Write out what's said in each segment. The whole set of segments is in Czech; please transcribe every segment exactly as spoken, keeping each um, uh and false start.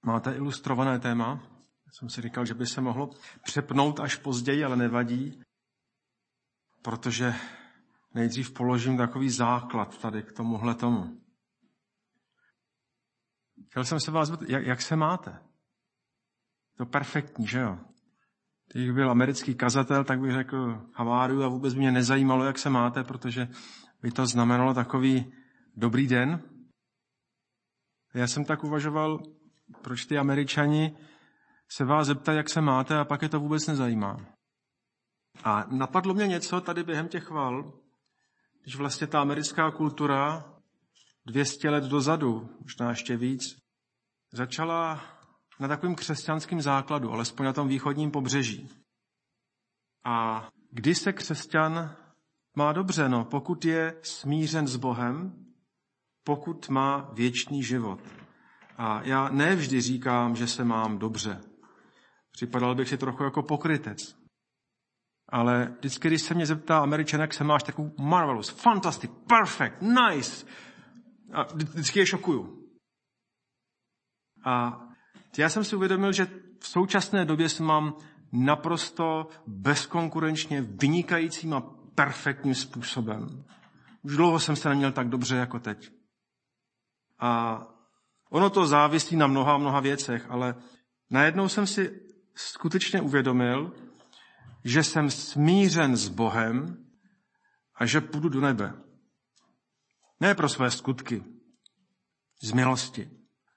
máte ilustrované téma. Já jsem si říkal, že by se mohlo přepnout až později, ale nevadí, protože nejdřív položím takový základ tady k tomuhle tomu. Chtěl jsem se vás zeptat, jak, jak se máte? To perfektní, že jo? Když byl americký kazatel, tak bych řekl haváriu a vůbec mě nezajímalo, jak se máte, protože by to znamenalo takový dobrý den. Já jsem tak uvažoval, proč ty Američani se vás zeptají, jak se máte, a pak je to vůbec nezajímá. A napadlo mě něco tady během těch chval, když vlastně ta americká kultura dvě stě let dozadu, možná ještě víc, začala na takovým křesťanským základu, alespoň na tom východním pobřeží. A kdy se křesťan má dobře? No, pokud je smířen s Bohem, pokud má věčný život. A já nevždy říkám, že se mám dobře. Připadal bych si trochu jako pokrytec. Ale vždycky, když se mě zeptá Američan, jak se máš, takovou marvelous, fantastic, perfect, nice. A vždycky je šokuju. A já jsem si uvědomil, že v současné době se mám naprosto bezkonkurenčně vynikajícím a perfektním způsobem. Už dlouho jsem se neměl tak dobře jako teď. A ono to závisí na mnoha, mnoha věcech, ale najednou jsem si skutečně uvědomil, že jsem smířen s Bohem a že půjdu do nebe. Ne pro své skutky, z milosti.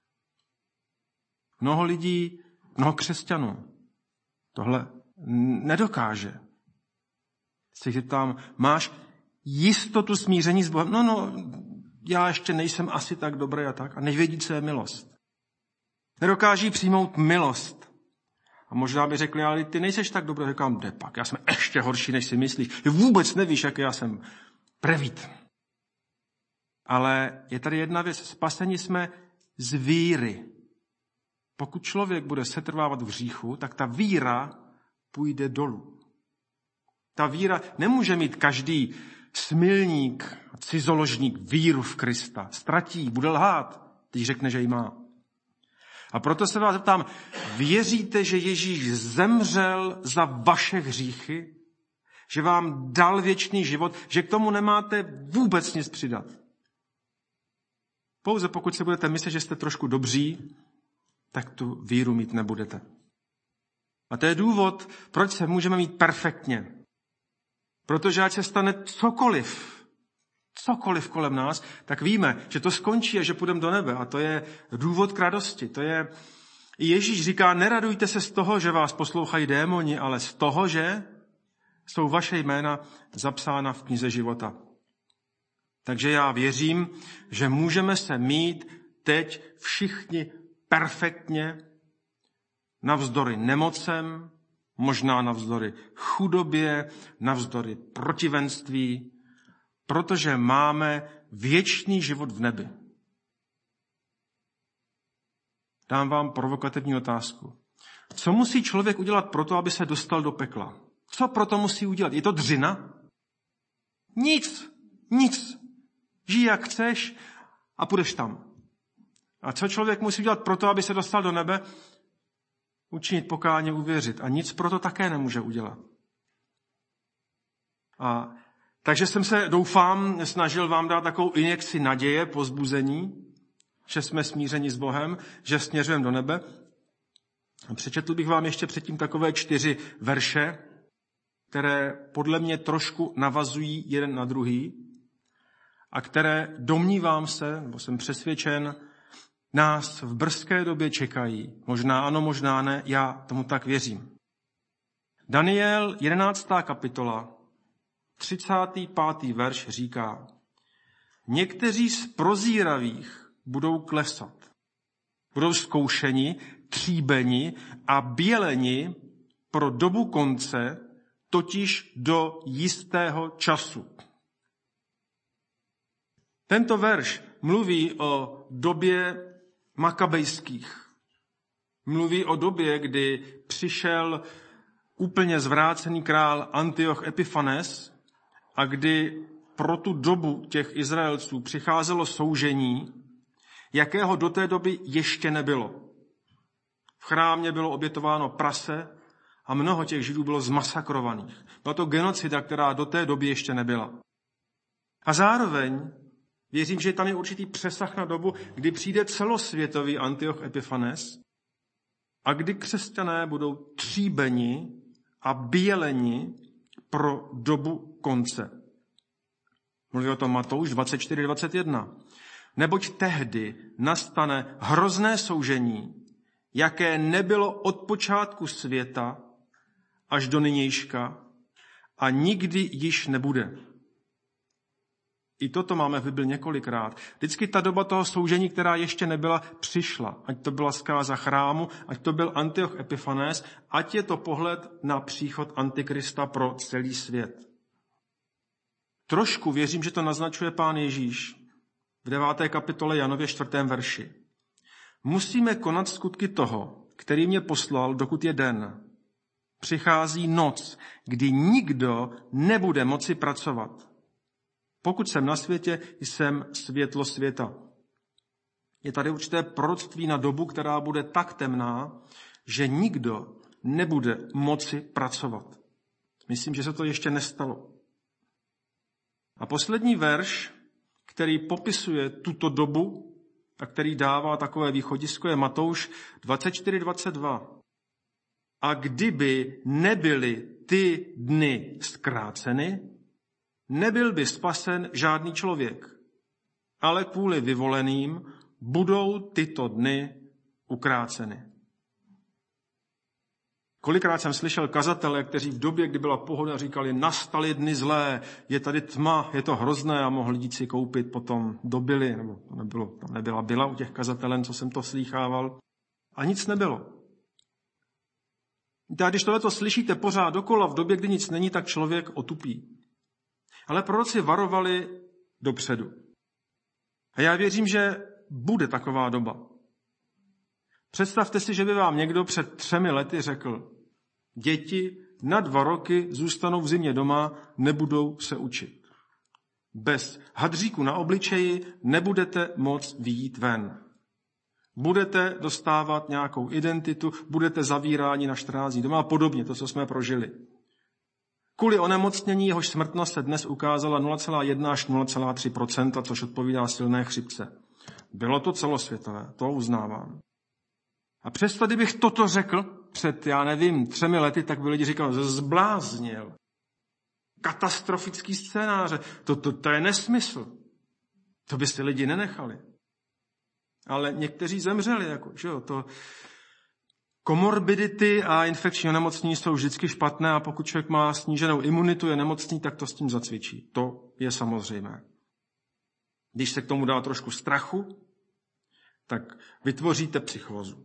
Mnoho lidí, mnoho křesťanů tohle nedokáže. Se jich ptám, máš jistotu smíření s Bohem? No, no, já ještě nejsem asi tak dobrý a tak. A nevědí, co je milost. Nedokáží přijmout milost. A možná by řekli, ale ty nejseš tak dobrý. Říkám, kde pak? Já jsem ještě horší, než si myslíš. Ty vůbec nevíš, jak já jsem prevít. Ale je tady jedna věc. Spaseni jsme z víry. Pokud člověk bude setrvávat v hříchu, tak ta víra půjde dolů. Ta víra nemůže mít každý smilník, cizoložník víru v Krista. Ztratí, bude lhát, když řekne, že ji má. A proto se vás zeptám, věříte, že Ježíš zemřel za vaše hříchy? Že vám dal věčný život? Že k tomu nemáte vůbec nic přidat? Pouze pokud si budete myslet, že jste trošku dobří, tak tu víru mít nebudete. A to je důvod, proč se můžeme mít perfektně. Protože ať se stane cokoliv, cokoliv kolem nás, tak víme, že to skončí a že půjdeme do nebe. A to je důvod k radosti. To je, i Ježíš říká, neradujte se z toho, že vás poslouchají démoni, ale z toho, že jsou vaše jména zapsána v knize života. Takže já věřím, že můžeme se mít teď všichni perfektně, navzdory nemocem, možná navzdory chudobě, navzdory protivenství, protože máme věčný život v nebi. Dám vám provokativní otázku. Co musí člověk udělat proto, aby se dostal do pekla? Co proto musí udělat? Je to dřina? Nic, nic. Žij jak chceš a půjdeš tam. A co člověk musí udělat proto, aby se dostal do nebe? Učinit pokání, uvěřit. A nic proto také nemůže udělat. A takže jsem se, doufám, snažil vám dát takovou injekci naděje, povzbuzení, že jsme smířeni s Bohem, že směřujeme do nebe. A přečetl bych vám ještě předtím takové čtyři verše, které podle mě trošku navazují jeden na druhý a které, domnívám se, nebo jsem přesvědčen, nás v brzké době čekají. Možná ano, možná ne, já tomu tak věřím. Daniel jedenáctá kapitola, třicátý pátý verš říká, někteří z prozíravých budou klesat. Budou zkoušeni, tříbeni a běleni pro dobu konce, totiž do jistého času. Tento verš mluví o době makabejských. Mluví o době, kdy přišel úplně zvrácený král Antioch Epifanes a kdy pro tu dobu těch Izraelců přicházelo soužení, jakého do té doby ještě nebylo. chrámě bylo obětováno prase a mnoho těch Židů bylo zmasakrovaných. Byla to genocida, která do té doby ještě nebyla. A zároveň věřím, že tam je určitý přesah na dobu, kdy přijde celosvětový Antioch Epifanes a kdy křesťané budou tříbeni a běleni pro dobu konce. Mluví o tom Matouš dvacet čtyři dvacet jedna. Neboť tehdy nastane hrozné soužení, jaké nebylo od počátku světa až do nynějška a nikdy již nebude. I toto máme v Bibli několikrát. Vždycky ta doba toho soužení, která ještě nebyla, přišla. Ať to byla zkáza chrámu, ať to byl Antioch Epifanes, ať je to pohled na příchod Antikrista pro celý svět. Trošku věřím, že to naznačuje Pán Ježíš v deváté kapitole Janově čtvrtém verši. Musíme konat skutky toho, který mě poslal, dokud je den. Přichází noc, kdy nikdo nebude moci pracovat. Pokud jsem na světě, jsem světlo světa. Je tady určité proroctví na dobu, která bude tak temná, že nikdo nebude moci pracovat. Myslím, že se to ještě nestalo. A poslední verš, který popisuje tuto dobu a který dává takové východisko, je Matouš dvacet čtyři dvacet dva. A kdyby nebyly ty dny zkráceny, nebyl by spasen žádný člověk, ale kvůli vyvoleným budou tyto dny ukráceny. Kolikrát jsem slyšel kazatele, kteří v době, kdy byla pohoda, říkali, nastaly dny zlé, je tady tma, je to hrozné a mohli jít si koupit potom do Bily, nebo to nebylo, tam nebyla Byla u těch kazatelen, co jsem to slýchával. A nic nebylo. A když tohleto slyšíte pořád dokola v době, kdy nic není, tak člověk otupí. Ale proroci varovali dopředu. A já věřím, že bude taková doba. Představte si, že by vám někdo před třemi lety řekl, děti na dva roky zůstanou v zimě doma, nebudou se učit. Bez hadříku na obličeji nebudete moc vyjít ven. Budete dostávat nějakou identitu, budete zavíráni na čtrnáct dní doma a podobně, to, co jsme prožili. Kvůli onemocnění jehož smrtnost se dnes ukázala nula celá jedna až nula celá tři procenta, což odpovídá silné chřipce. Bylo to celosvětové, to uznávám. A přesto, kdybych toto řekl před, já nevím, třemi lety, tak by lidi říkali, zbláznil. Katastrofický scénáře, to, to, to je nesmysl. To by si lidi nenechali. Ale někteří zemřeli, jako, že jo, to komorbidity a infekční onemocnění jsou vždycky špatné a pokud člověk má sníženou imunitu, je nemocný, tak to s tím zacvičí. To je samozřejmé. Když se k tomu dá trošku strachu, tak vytvoříte psychózu.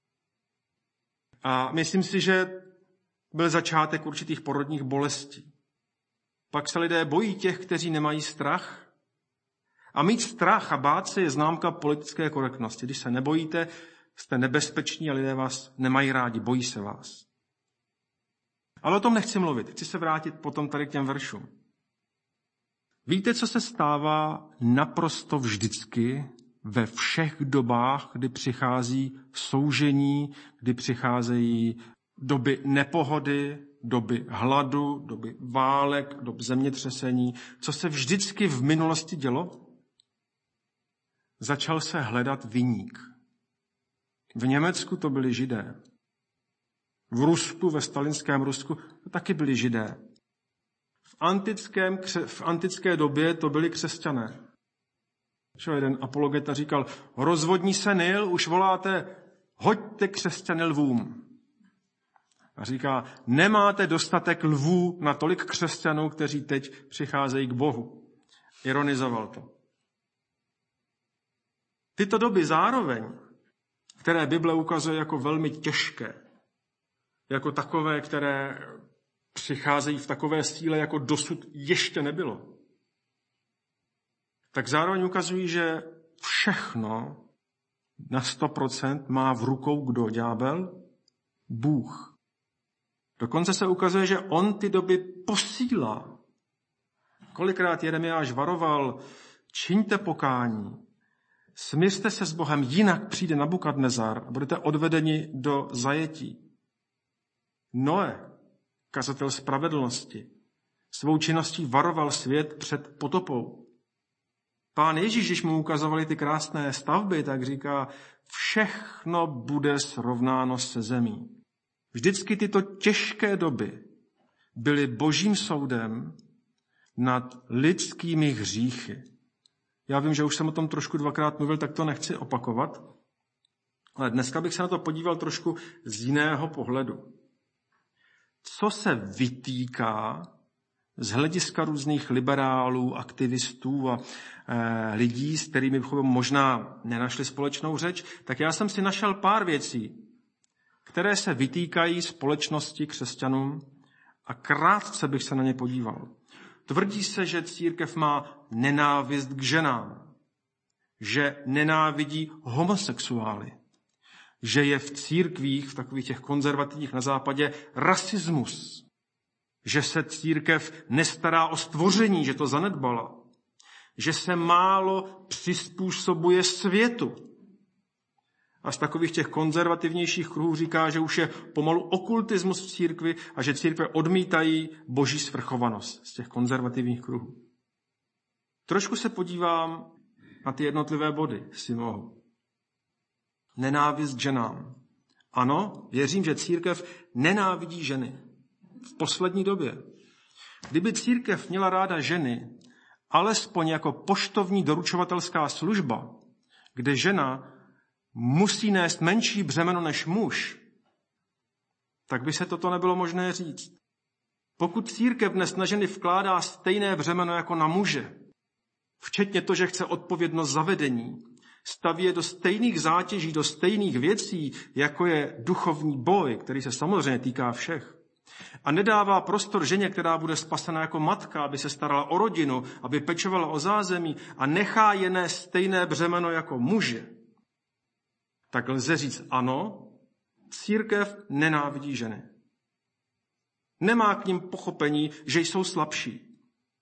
A myslím si, že byl začátek určitých porodních bolestí. Pak se lidé bojí těch, kteří nemají strach. A mít strach a bát se je známka politické korektnosti. Když se nebojíte, jste nebezpeční a lidé vás nemají rádi, bojí se vás. Ale o tom nechci mluvit. Chci se vrátit potom tady k těm veršům. Víte, co se stává naprosto vždycky ve všech dobách, kdy přichází soužení, kdy přicházejí doby nepohody, doby hladu, doby válek, doby zemětřesení. Co se vždycky v minulosti dělo? Začal se hledat viník. V Německu to byli Židé. V Rusku, ve stalinském Rusku, to taky byli Židé. V, antickém, v antické době to byli křesťané. Čo jeden apologeta říkal, rozvodní se Nil, už voláte, hoďte křesťany lvům. A říká, nemáte dostatek lvů na tolik křesťanů, kteří teď přicházejí k Bohu. Ironizoval to. Tyto doby zároveň, které Bible ukazuje jako velmi těžké, jako takové, které přicházejí v takové síle, jako dosud ještě nebylo, tak zároveň ukazují, že všechno na sto procent má v rukou kdo? Ďábel? Bůh. Dokonce se ukazuje, že on ty doby posílá. Kolikrát Jeremiáš varoval, čiňte pokání, Smiřte se s Bohem, jinak přijde Nabukadnezar a budete odvedeni do zajetí. Noe, kazatel spravedlnosti, svou činností varoval svět před potopou. Pán Ježíš, když mu ukazovali ty krásné stavby, tak říká, všechno bude srovnáno se zemí. Vždycky tyto těžké doby byly božím soudem nad lidskými hříchy. Já vím, že už jsem o tom trošku dvakrát mluvil, tak to nechci opakovat, ale dneska bych se na to podíval trošku z jiného pohledu. Co se vytýká z hlediska různých liberálů, aktivistů a e, lidí, s kterými bychom možná nenašli společnou řeč, tak já jsem si našel pár věcí, které se vytýkají společnosti křesťanům a krátce bych se na ně podíval. Tvrdí se, že církev má nenávist k ženám, že nenávidí homosexuály, že je v církvích, v takových těch konzervativních na západě, rasismus, že se církev nestará o stvoření, že to zanedbala, že se málo přizpůsobuje světu. A z takových těch konzervativnějších kruhů říká, že už je pomalu okultismus v církvi a že církve odmítají boží svrchovanost z těch konzervativních kruhů. Trošku se podívám na ty jednotlivé body, si mohu. Nenávist k ženám. Ano, věřím, že církev nenávidí ženy. V poslední době. Kdyby církev měla ráda ženy, alespoň jako poštovní doručovatelská služba, kde žena musí nést menší břemeno než muž, tak by se toto nebylo možné říct. Pokud církev dnes na ženy vkládá stejné břemeno jako na muže, včetně to, že chce odpovědnost za vedení, staví je do stejných zátěží, do stejných věcí, jako je duchovní boj, který se samozřejmě týká všech, a nedává prostor ženě, která bude spasena jako matka, aby se starala o rodinu, aby pečovala o zázemí a nechá je nést stejné břemeno jako muže, tak lze říct ano, církev nenávidí ženy. Nemá k nim pochopení, že jsou slabší.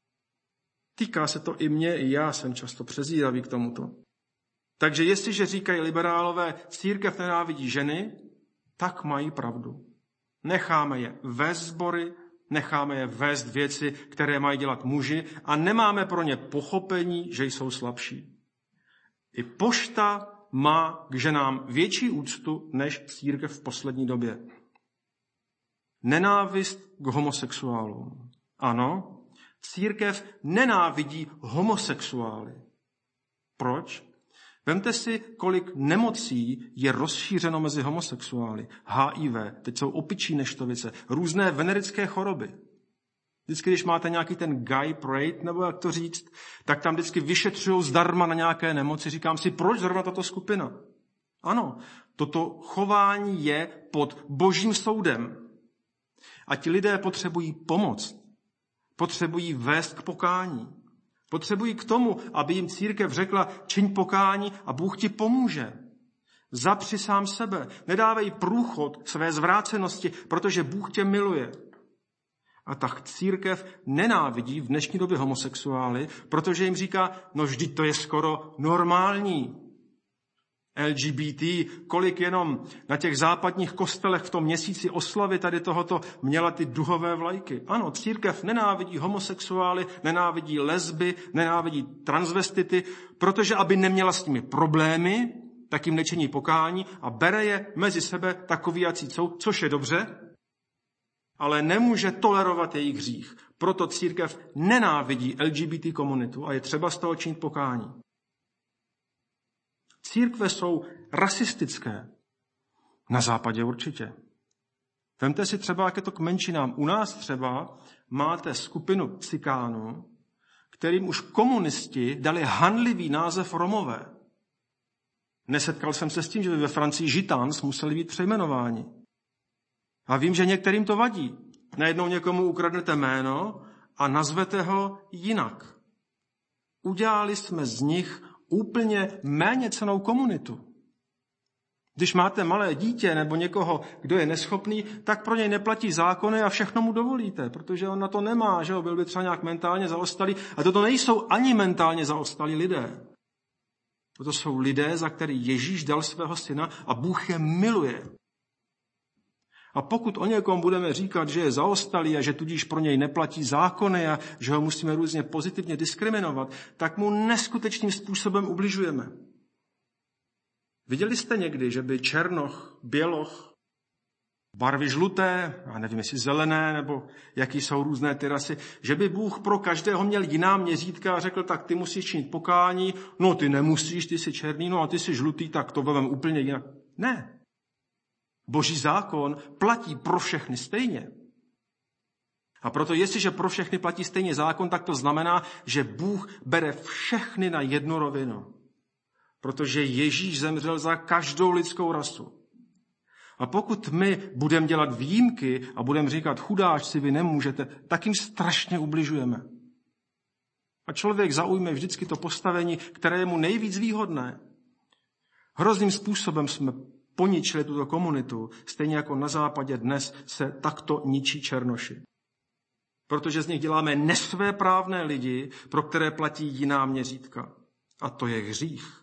Týká se to i mě, i já jsem často přezíravý k tomuto. Takže jestliže říkají liberálové, církev nenávidí ženy, tak mají pravdu. Necháme je vést sbory, necháme je vést věci, které mají dělat muži a nemáme pro ně pochopení, že jsou slabší. I pošta má k ženám větší úctu než církev v poslední době. Nenávist k homosexuálům. Ano, církev nenávidí homosexuály. Proč? Vemte si, kolik nemocí je rozšířeno mezi homosexuály. H I V, teď jsou opičí neštovice, různé venerické choroby. Vždycky, když máte nějaký ten Guy Parade, nebo jak to říct, tak tam vždycky vyšetřují zdarma na nějaké nemoci. Říkám si, proč zrovna tato skupina? Ano, toto chování je pod božím soudem. A ti lidé potřebují pomoc. Potřebují vést k pokání. Potřebují k tomu, aby jim církev řekla, čiň pokání a Bůh ti pomůže. Zapři sám sebe. Nedávej průchod své zvrácenosti, protože Bůh tě miluje. A tak církev nenávidí v dnešní době homosexuály, protože jim říká, no vždyť to je skoro normální. L G B T, kolik jenom na těch západních kostelech v tom měsíci oslavy tady tohoto měla ty duhové vlajky. Ano, církev nenávidí homosexuály, nenávidí lesby, nenávidí transvestity, protože aby neměla s nimi problémy, tak jim nečiní pokání a bere je mezi sebe takový, jací jsou, což je dobře, ale nemůže tolerovat jejich hřích. Proto církev nenávidí L G B T komunitu a je třeba z toho činit pokání. Církve jsou rasistické. Na západě určitě. Vemte si třeba, jak je to k menšinám. U nás třeba máte skupinu cikánů, kterým už komunisti dali hanlivý název Romové. Nesetkal jsem se s tím, že by ve Francii Gitans museli být přejmenováni. A vím, že některým to vadí. Najednou někomu ukradnete jméno a nazvete ho jinak. Udělali jsme z nich úplně méně cennou komunitu. Když máte malé dítě nebo někoho, kdo je neschopný, tak pro něj neplatí zákony a všechno mu dovolíte, protože on na to nemá, že jo, byl by třeba nějak mentálně zaostalý. A toto nejsou ani mentálně zaostalí lidé. To jsou lidé, za který Ježíš dal svého syna a Bůh je miluje. A pokud o někom budeme říkat, že je zaostalý a že tudíž pro něj neplatí zákony a že ho musíme různě pozitivně diskriminovat, tak mu neskutečným způsobem ubližujeme. Viděli jste někdy, že by černoch, běloch, barvy žluté, já nevím, jestli zelené, nebo jaký jsou různé ty rasy, že by Bůh pro každého měl jiná měřítka a řekl, tak ty musíš činit pokání, no ty nemusíš, ty jsi černý, no a ty jsi žlutý, tak to vem úplně jinak. Ne. Boží zákon platí pro všechny stejně. A proto jestliže pro všechny platí stejně zákon, tak to znamená, že Bůh bere všechny na jednu rovinu. Protože Ježíš zemřel za každou lidskou rasu. A pokud my budeme dělat výjimky a budeme říkat, chudáčci, vy nemůžete, tak jim strašně ubližujeme. A člověk zaujme vždycky to postavení, které je mu nejvíc výhodné. Hrozným způsobem jsme poničili tuto komunitu, stejně jako na západě dnes se takto ničí černoši. Protože z nich děláme nesvéprávné lidi, pro které platí jiná měřítka. A to je hřích.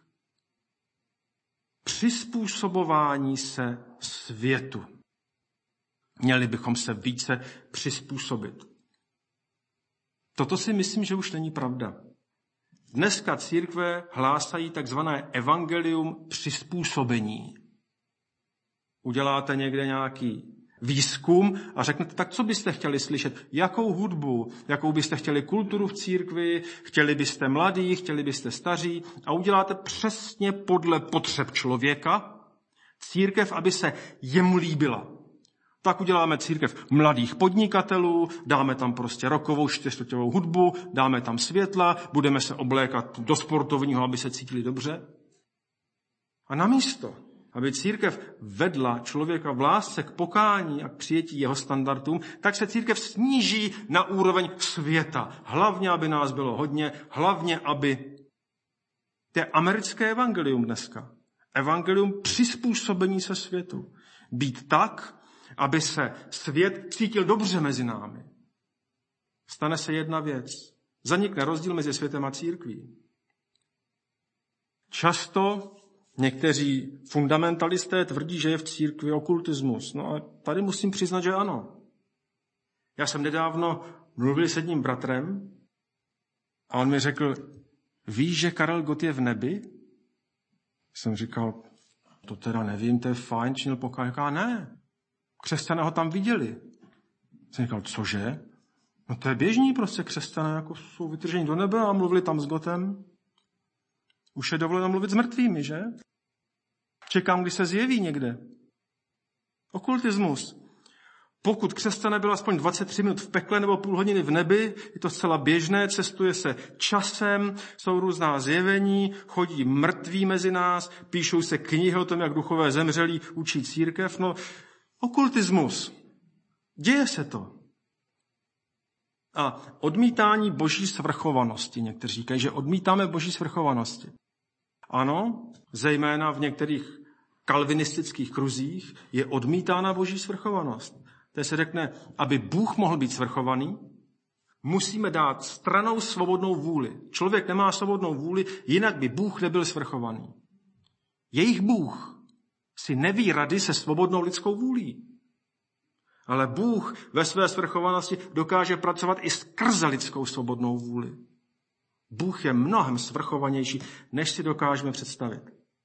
Přizpůsobování se světu. Měli bychom se více přizpůsobit. Toto si myslím, že už není pravda. Dneska církve hlásají takzvané evangelium přizpůsobení. Uděláte někde nějaký výzkum a řeknete, tak co byste chtěli slyšet? Jakou hudbu? Jakou byste chtěli kulturu v církvi? Chtěli byste mladí? Chtěli byste staří? A uděláte přesně podle potřeb člověka církev, aby se jemu líbila. Tak uděláme církev mladých podnikatelů, dáme tam prostě rockovou čtyřčasovou hudbu, dáme tam světla, budeme se oblékat do sportovního, aby se cítili dobře. A namísto, aby církev vedla člověka v lásce k pokání a k přijetí jeho standardům, tak se církev sníží na úroveň světa. Hlavně, aby nás bylo hodně, hlavně, aby... To je americké evangelium dneska. Evangelium přizpůsobení se světu. Být tak, aby se svět cítil dobře mezi námi. Stane se jedna věc. Zanikne rozdíl mezi světem a církví. Často někteří fundamentalisté tvrdí, že je v církvi okultismus. No a tady musím přiznat, že ano. Já jsem nedávno mluvil s jedním bratrem a on mi řekl, víš, že Karel Gott je v nebi? Jsem říkal, to teda nevím, to je fajn, činil pokání. Říká, ne, křesťané ho tam viděli. Jsem říkal, cože? No to je běžný prostě, křesťané jako jsou vytrženi do nebe a mluvili tam s Gottem. Už je dovoleno mluvit s mrtvými, že? Čekám, když se zjeví někde. Okultismus. Pokud křesťané byl aspoň dvacet tři minut v pekle nebo půl hodiny v nebi, je to zcela běžné, cestuje se časem, jsou různá zjevení, chodí mrtví mezi nás, píšou se knihy o tom, jak duchové zemřelí učí církev. No, okultismus. Děje se to. A odmítání boží svrchovanosti. Někteří říkají, že odmítáme boží svrchovanosti. Ano, zejména v některých kalvinistických kruzích je odmítána boží svrchovanost. To se řekne, aby Bůh mohl být svrchovaný, musíme dát stranou svobodnou vůli. Člověk nemá svobodnou vůli, jinak by Bůh nebyl svrchovaný. Jejich Bůh si neví rady se svobodnou lidskou vůlí. Ale Bůh ve své svrchovanosti dokáže pracovat i skrze lidskou svobodnou vůli. Bůh je mnohem svrchovanější, než si dokážeme představit.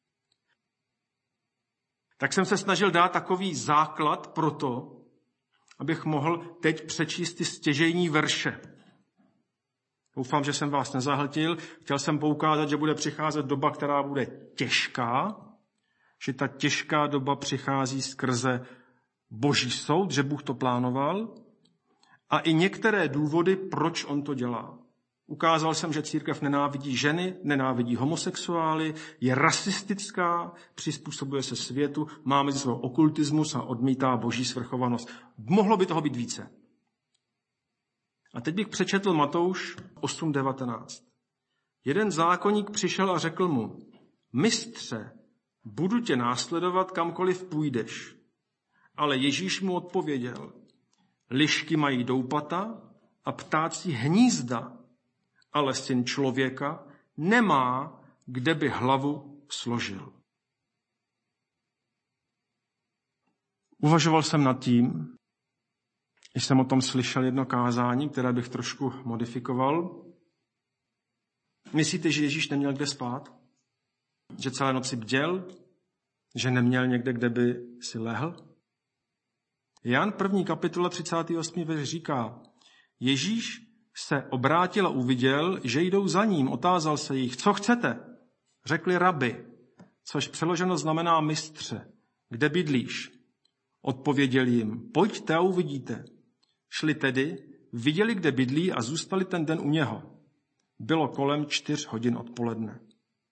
Tak jsem se snažil dát takový základ pro to, abych mohl teď přečíst ty stěžejní verše. Doufám, že jsem vás nezahltil. Chtěl jsem poukázat, že bude přicházet doba, která bude těžká, že ta těžká doba přichází skrze Boží soud, že Bůh to plánoval, a i některé důvody, proč on to dělá. Ukázal jsem, že církev nenávidí ženy, nenávidí homosexuály, je rasistická, přizpůsobuje se světu, má mezi svou okultismus a odmítá boží svrchovanost. Mohlo by toho být více. A teď bych přečetl Matouš osm devatenáct. Jeden zákonník přišel a řekl mu, mistře, budu tě následovat kamkoliv půjdeš. Ale Ježíš mu odpověděl, lišky mají doupata a ptáci hnízda, ale syn člověka nemá, kde by hlavu složil. Uvažoval jsem nad tím, když jsem o tom slyšel jedno kázání, které bych trošku modifikoval. Myslíte, že Ježíš neměl kde spát? Že celé noci bděl? Že neměl někde, kde by si lehl? Jan první kapitola třicátý osmý verš říká, Ježíš se obrátil a uviděl, že jdou za ním. Otázal se jich, co chcete? Řekli rabi, což přeloženo znamená mistře. Kde bydlíš? Odpověděl jim, pojďte a uvidíte. Šli tedy, viděli, kde bydlí a zůstali ten den u něho. Bylo kolem čtyř hodin odpoledne.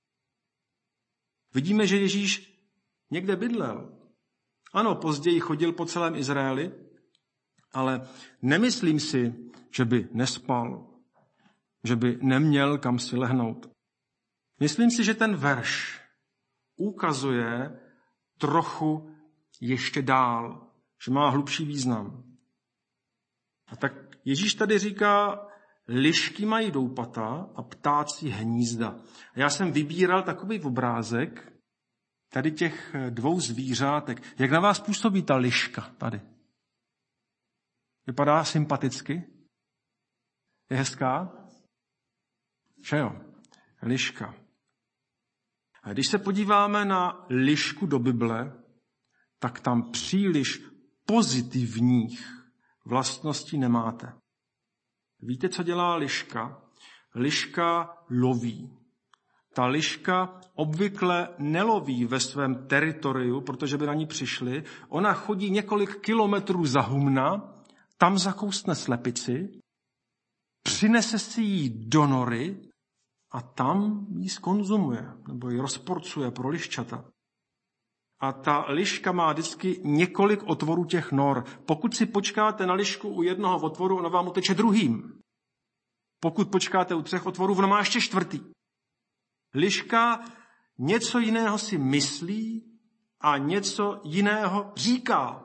Vidíme, že Ježíš někde bydlel. Ano, později chodil po celém Izraeli, ale nemyslím si, že by nespal, že by neměl kam si lehnout. Myslím si, že ten verš ukazuje trochu ještě dál, že má hlubší význam. A tak Ježíš tady říká, lišky mají doupata a ptáci hnízda. A já jsem vybíral takový obrázek tady těch dvou zvířátek. Jak na vás působí ta liška tady? Vypadá sympaticky? Je hezká? Že jo? Liška. A když se podíváme na lišku do Bible, tak tam příliš pozitivních vlastností nemáte. Víte, co dělá liška? Liška loví. Ta liška obvykle neloví ve svém teritoriu, protože by na ní přišli. Ona chodí několik kilometrů za humna, tam zakousne slepici, přinese si ji do nory a tam ji skonzumuje, nebo ji rozporcuje pro liščata. A ta liška má vždycky několik otvorů těch nor. Pokud si počkáte na lišku u jednoho otvoru, ona vám uteče druhým. Pokud počkáte u třech otvorů, ona má ještě čtvrtý. Liška něco jiného si myslí a něco jiného říká.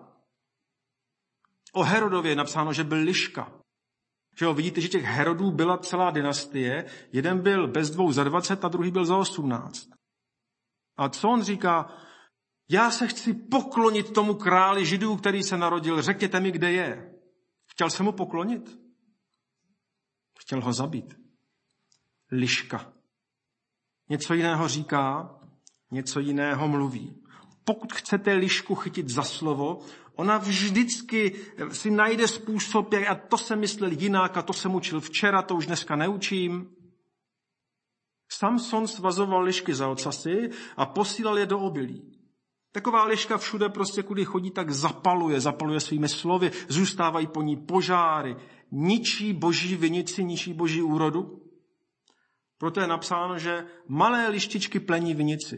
O Herodově je napsáno, že byl liška. Že jo, vidíte, že těch Herodů byla celá dynastie. Jeden byl bez dvou za dvacet a druhý byl za osmnáct. A co on říká? Já se chci poklonit tomu králi Židů, který se narodil. Řekněte mi, kde je. Chtěl se mu poklonit? Chtěl ho zabít. Liška. Něco jiného říká, něco jiného mluví. Pokud chcete lišku chytit za slovo, ona vždycky si najde způsob, jak a to jsem myslel jinak, a to jsem učil včera, to už dneska neučím. Samson svazoval lišky za ocasy a posílal je do obilí. Taková liška všude prostě, kudy chodí, tak zapaluje, zapaluje svými slovy, zůstávají po ní požáry, ničí boží vinici, ničí boží úrodu. Proto je napsáno, že malé lištičky plení vinici.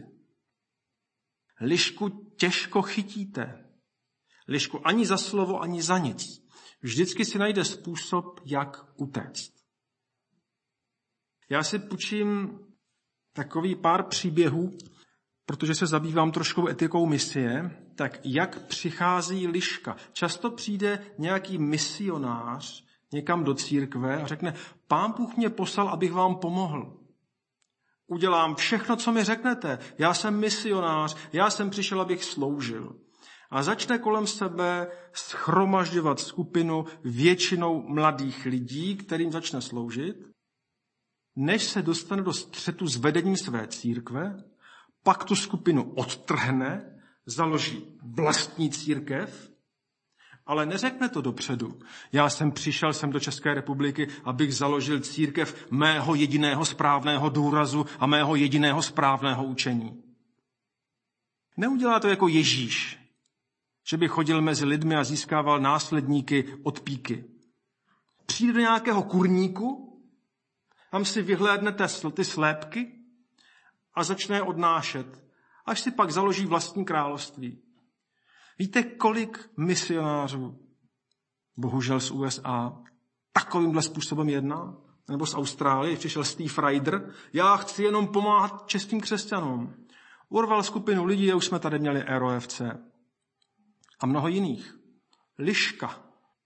Lišku těžko chytíte. Lišku ani za slovo, ani za nic. Vždycky si najde způsob, jak utéct. Já si půjčím takový pár příběhů, protože se zabývám trošku etikou misie, tak jak přichází liška. Často přijde nějaký misionář někam do církve a řekne, Pán Bůh mě poslal, abych vám pomohl. Udělám všechno, co mi řeknete. Já jsem misionář, já jsem přišel, abych sloužil. A začne kolem sebe shromažďovat skupinu většinou mladých lidí, kterým začne sloužit, než se dostane do střetu s vedením své církve, pak tu skupinu odtrhne, založí vlastní církev, ale neřekne to dopředu. Já jsem přišel sem do České republiky, abych založil církev mého jediného správného důrazu a mého jediného správného učení. Neudělá to jako Ježíš, že by chodil mezi lidmi a získával následníky od píky. Přijde do nějakého kurníku, tam si vyhlédnete ty slépky a začne je odnášet, až si pak založí vlastní království. Víte, kolik misionářů, bohužel z U S A, takovýmhle způsobem jedná? Nebo z Austrálie, přišel Steve Ryder, já chci jenom pomáhat českým křesťanům. Urval skupinu lidí, a už jsme tady měli R O F C. A mnoho jiných. Liška.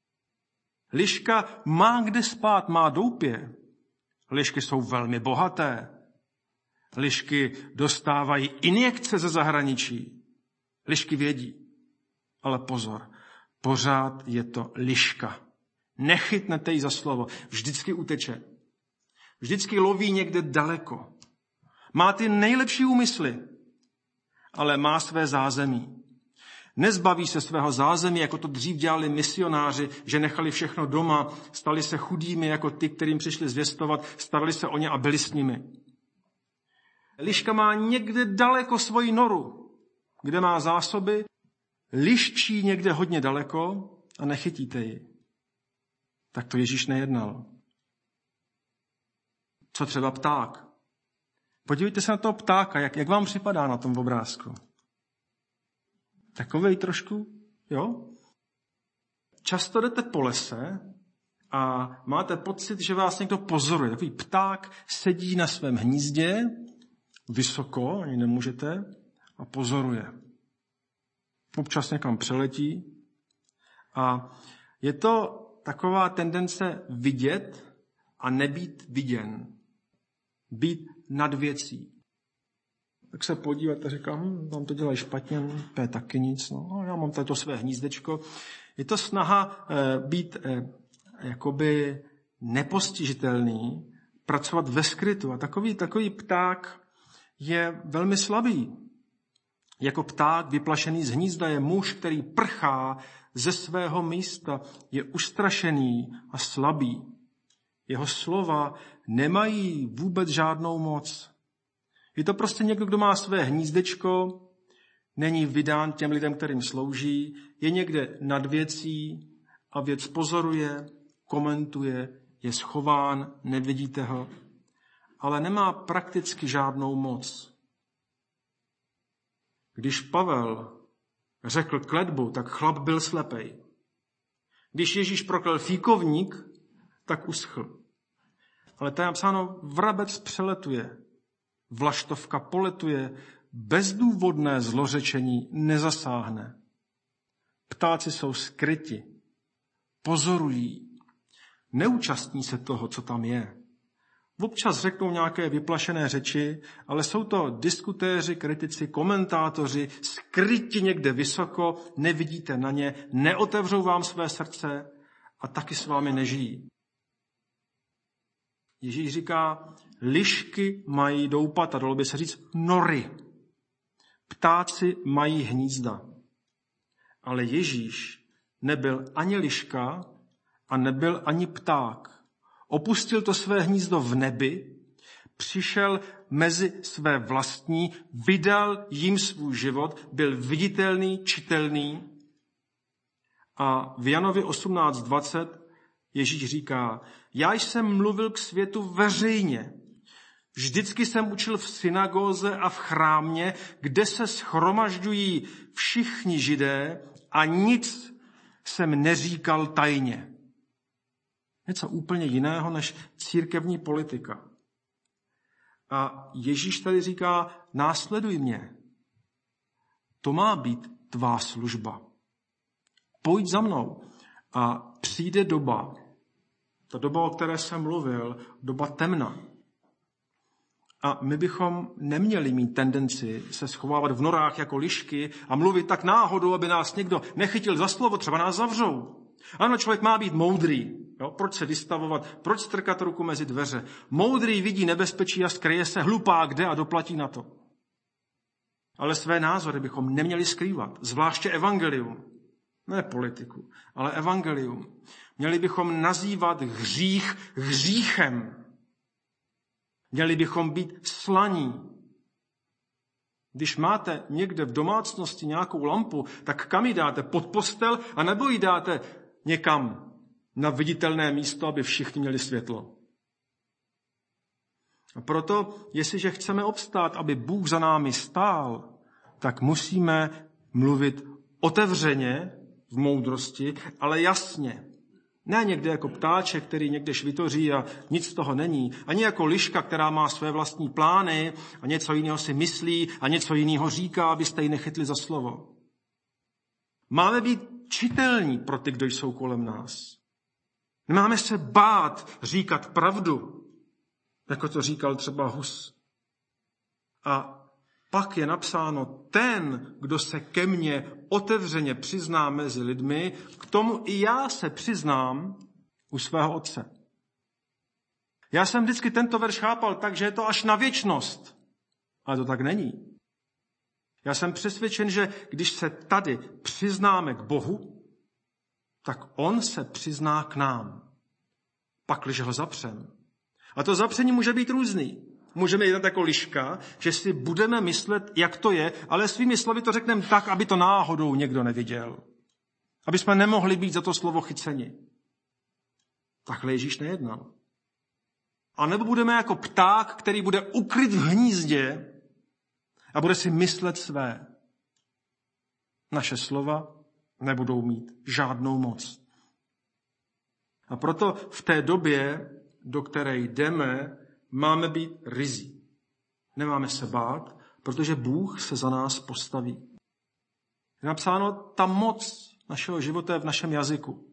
Liška má kde spát, má doupě. Lišky jsou velmi bohaté. Lišky dostávají injekce ze zahraničí. Lišky vědí. Ale pozor, pořád je to liška. Nechytnete ji za slovo. Vždycky uteče. Vždycky loví někde daleko. Má ty nejlepší úmysly, ale má své zázemí. Nezbaví se svého zázemí, jako to dřív dělali misionáři, že nechali všechno doma, stali se chudými jako ty, kterým přišli zvěstovat, starali se o ně a byli s nimi. Liška má někde daleko svoji noru, kde má zásoby, liščí někde hodně daleko a nechytíte ji. Tak to Ježíš nejednal. Co třeba pták? Podívejte se na toho ptáka, jak, jak vám připadá na tom obrázku. Takovej trošku, jo? Často jdete po lese a máte pocit, že vás někdo pozoruje. Takový pták sedí na svém hnízdě, vysoko, ani nemůžete, a pozoruje. Občas někam přeletí a je to taková tendence vidět a nebýt viděn. Být nad věcí. Tak se podívat a říkám, hm, tam to dělají špatně, to je taky nic, no, já mám tady to své hnízdečko. Je to snaha e, být e, jakoby nepostižitelný, pracovat ve skrytu. A takový, takový pták je velmi slabý. Jako pták vyplašený z hnízda je muž, který prchá ze svého místa, je ustrašený a slabý. Jeho slova nemají vůbec žádnou moc. Je to prostě někdo, kdo má své hnízdečko, není vydán těm lidem, kterým slouží, je někde nad věcí a věc pozoruje, komentuje, je schován, nevidíte ho, ale nemá prakticky žádnou moc. Když Pavel řekl kletbu, tak chlap byl slepej. Když Ježíš proklel fíkovník, tak uschl. Ale tady je napsáno, vrabec přeletuje, vlaštovka poletuje, bezdůvodné zlořečení nezasáhne. Ptáci jsou skryti, pozorují, neúčastní se toho, co tam je. Občas řeknou nějaké vyplašené řeči, ale jsou to diskutéři, kritici, komentátoři, skryti někde vysoko, nevidíte na ně, neotevřou vám své srdce a taky s vámi nežijí. Ježíš říká, lišky mají doupata, dalo by se říct nory. Ptáci mají hnízda. Ale Ježíš nebyl ani liška a nebyl ani pták. Opustil to své hnízdo v nebi, přišel mezi své vlastní, vydal jim svůj život, byl viditelný, čitelný. A v Janovi osmnáct dvacet Ježíš říká, já jsem mluvil k světu veřejně. Vždycky jsem učil v synagóze a v chrámě, kde se shromažďují všichni Židé a nic jsem neříkal tajně. Něco úplně jiného než církevní politika. A Ježíš tady říká, následuj mě. To má být tvá služba. Pojď za mnou. A přijde doba, ta doba, o které jsem mluvil, doba temna. A my bychom neměli mít tendenci se schovávat v norách jako lišky a mluvit tak náhodou, aby nás někdo nechytil za slovo, třeba nás zavřou. Ano, člověk má být moudrý. Jo? Proč se vystavovat? Proč strkat ruku mezi dveře? Moudrý vidí nebezpečí a skryje se, hlupák jde a doplatí na to. Ale své názory bychom neměli skrývat, zvláště evangelium. Ne politiku, ale evangelium. Měli bychom nazývat hřích hříchem. Měli bychom být slaní. Když máte někde v domácnosti nějakou lampu, tak kam ji dáte? Pod postel? A nebo ji dáte někam na viditelné místo, aby všichni měli světlo? A proto, jestliže chceme obstát, aby Bůh za námi stál, tak musíme mluvit otevřeně, v moudrosti, ale jasně. Ne někde jako ptáček, který někde švitoří a nic z toho není. Ani jako liška, která má své vlastní plány a něco jiného si myslí a něco jiného říká, abyste ji nechytli za slovo. Máme být čitelní pro ty, kdo jsou kolem nás. Nemáme se bát říkat pravdu, jako to říkal třeba Hus. A pak je napsáno, ten, kdo se ke mně otevřeně přizná mezi lidmi, k tomu i já se přiznám u svého otce. Já jsem vždycky tento verš chápal tak, že je to až na věčnost. Ale to tak není. Já jsem přesvědčen, že když se tady přiznáme k Bohu, tak on se přizná k nám. Pakliže ho zapřem. A to zapření může být různý. Můžeme jít jako liška, že si budeme myslet, jak to je, ale svými slovy to řekneme tak, aby to náhodou někdo neviděl. Aby jsme nemohli být za to slovo chyceni. Takhle Ježíš nejednal. A nebo budeme jako pták, který bude ukryt v hnízdě a bude si myslet své. Naše slova nebudou mít žádnou moc. A proto v té době, do které jdeme, máme být ryzí. Nemáme se bát, protože Bůh se za nás postaví. Je napsáno, ta moc našeho života je v našem jazyku.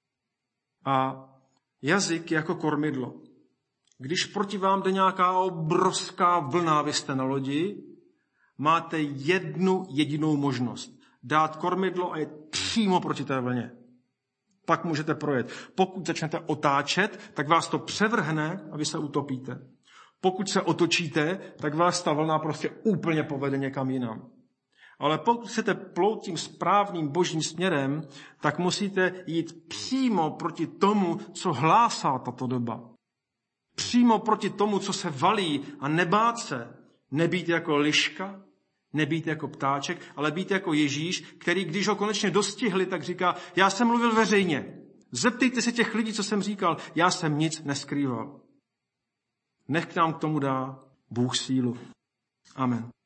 A jazyk je jako kormidlo. Když proti vám jde nějaká obrovská vlna, vy jste na lodi, máte jednu jedinou možnost. Dát kormidlo a jet přímo proti té vlně. Pak můžete projet. Pokud začnete otáčet, tak vás to převrhne a vy se utopíte. Pokud se otočíte, tak vás ta vlna prostě úplně povede někam jinam. Ale pokud chcete plout tím správným božím směrem, tak musíte jít přímo proti tomu, co hlásá tato doba. Přímo proti tomu, co se valí a nebát se. Nebýt jako liška, nebýt jako ptáček, ale být jako Ježíš, který, když ho konečně dostihli, tak říká, já jsem mluvil veřejně. Zeptejte se těch lidí, co jsem říkal. Já jsem nic neskrýval. Nech k nám k tomu dá Bůh sílu. Amen.